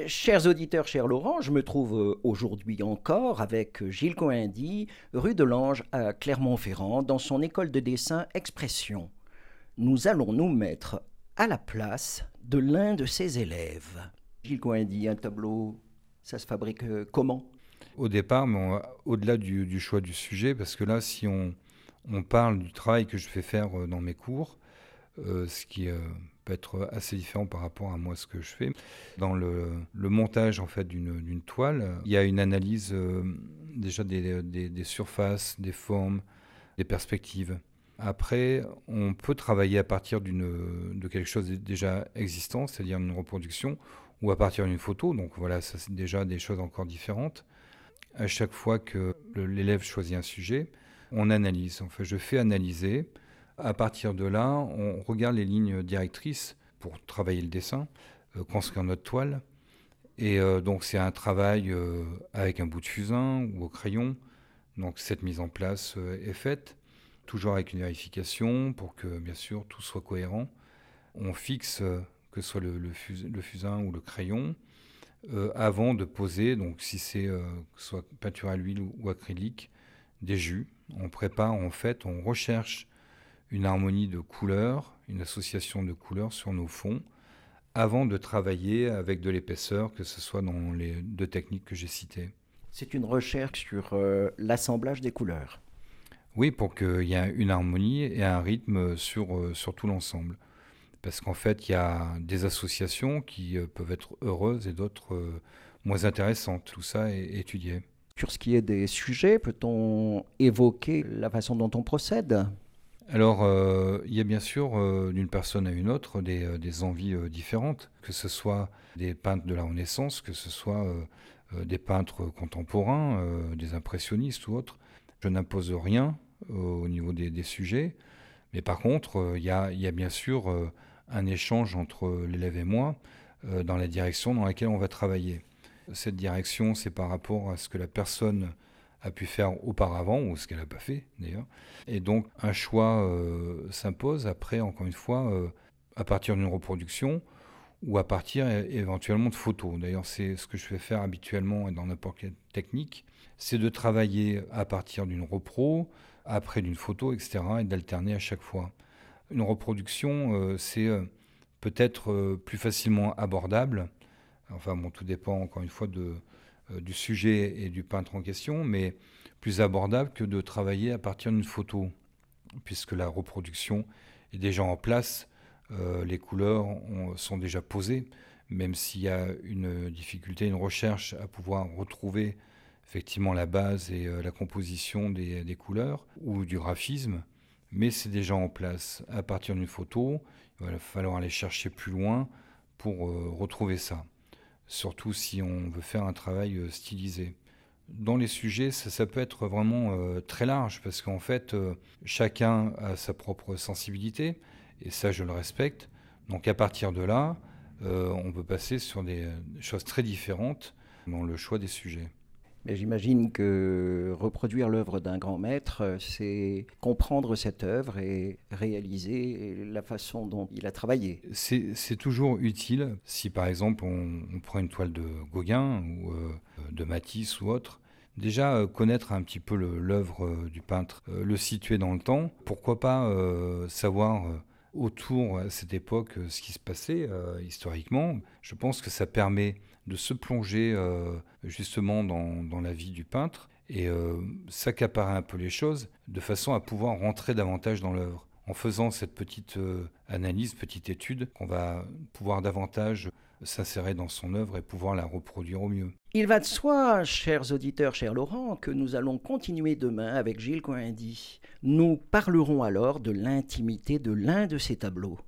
Chers auditeurs, cher Laurent, je me trouve aujourd'hui encore avec Gilles Coindy, rue de l'Ange à Clermont-Ferrand, dans son école de dessin Expression. Nous allons nous mettre à la place de l'un de ses élèves. Gilles Coindy, un tableau, ça se fabrique comment? Au départ, mais au-delà du choix du sujet, parce que là, si on parle du travail que je fais faire dans mes cours, ce qui peut être assez différent par rapport à moi, ce que je fais. Dans le montage en fait d'une toile, il y a une analyse déjà des surfaces, des formes, des perspectives. Après, on peut travailler à partir de quelque chose déjà existant, c'est-à-dire une reproduction, ou à partir d'une photo. Donc voilà, ça c'est déjà des choses encore différentes. À chaque fois que l'élève choisit un sujet, on analyse. Enfin, je fais analyser. À partir de là, on regarde les lignes directrices pour travailler le dessin, construire notre toile. Et donc c'est un travail avec un bout de fusain ou au crayon. Donc cette mise en place est faite, toujours avec une vérification pour que bien sûr tout soit cohérent. On fixe que ce soit le fusain ou le crayon avant de poser, donc si c'est que ce soit peinture à l'huile ou acrylique, des jus. On prépare en fait, on recherche une harmonie de couleurs, une association de couleurs sur nos fonds, avant de travailler avec de l'épaisseur, que ce soit dans les deux techniques que j'ai citées. C'est une recherche sur l'assemblage des couleurs. Oui, pour qu'il y ait une harmonie et un rythme sur tout l'ensemble. Parce qu'en fait, il y a des associations qui peuvent être heureuses et d'autres moins intéressantes. Tout ça est étudié. Sur ce qui est des sujets, peut-on évoquer la façon dont on procède? Alors, il y a bien sûr, d'une personne à une autre, des envies différentes, que ce soit des peintres de la Renaissance, que ce soit des peintres contemporains, des impressionnistes ou autres. Je n'impose rien au niveau des sujets, mais par contre, il y a bien sûr un échange entre l'élève et moi dans la direction dans laquelle on va travailler. Cette direction, c'est par rapport à ce que la personne a pu faire auparavant, ou ce qu'elle n'a pas fait d'ailleurs. Et donc un choix s'impose après, encore une fois, à partir d'une reproduction ou à partir éventuellement de photos. D'ailleurs, c'est ce que je fais faire habituellement dans n'importe quelle technique, c'est de travailler à partir d'une repro, après d'une photo, etc., et d'alterner à chaque fois. Une reproduction, c'est peut-être plus facilement abordable. Enfin bon, tout dépend encore une fois du sujet et du peintre en question, mais plus abordable que de travailler à partir d'une photo, puisque la reproduction est déjà en place, les couleurs sont déjà posées, même s'il y a une difficulté, une recherche à pouvoir retrouver effectivement la base et la composition des couleurs ou du graphisme, mais c'est déjà en place. À partir d'une photo, il va falloir aller chercher plus loin pour retrouver ça. Surtout si on veut faire un travail stylisé. Dans les sujets, ça peut être vraiment très large, parce qu'en fait, chacun a sa propre sensibilité, et ça, je le respecte. Donc à partir de là, on peut passer sur des choses très différentes dans le choix des sujets. Mais j'imagine que reproduire l'œuvre d'un grand maître, c'est comprendre cette œuvre et réaliser la façon dont il a travaillé. C'est toujours utile si par exemple on prend une toile de Gauguin ou de Matisse ou autre. Déjà connaître un petit peu l'œuvre du peintre, le situer dans le temps. Pourquoi pas savoir autour à cette époque ce qui se passait historiquement. Je pense que ça permet de se plonger justement dans la vie du peintre et s'accaparer un peu les choses de façon à pouvoir rentrer davantage dans l'œuvre. En faisant cette petite analyse, petite étude, on va pouvoir davantage s'insérer dans son œuvre et pouvoir la reproduire au mieux. Il va de soi, chers auditeurs, cher Laurent, que nous allons continuer demain avec Gilles Coindy. Nous parlerons alors de l'intimité de l'un de ses tableaux.